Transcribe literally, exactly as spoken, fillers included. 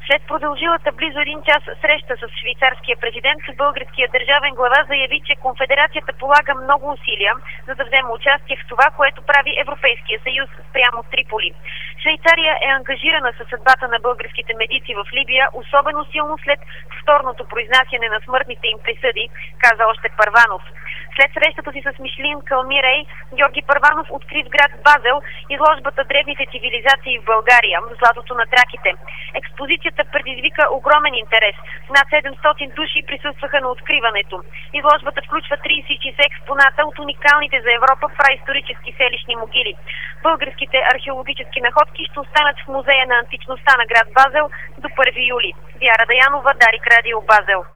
След продължилата близо един час среща с швейцарския президент, българският държавен глава заяви, че конфедерацията полага много усилия, за да вземе участие в това, което прави Европейския съюз спрямо Триполи. Швейцария е ангажирана със съдбата на българските медици в Либия, особено силно след повторното произнасяне на смъртните им присъди, каза още Първанов. След срещата си с Мишлин Калмирей, Георги Първанов откри в град Базел изложбата "Древните цивилизации в България – златото на траките". Експозицията предизвика огромен интерес. Над седемстотин души присъстваха на откриването. Изложбата включва тридесет и шест експоната от уникалните за Европа праисторически селищни могили. Българските археологически находки ще останат в музея на античността на град Базел до първи юли. Вяра Даянова, Дарик Радио, Базел.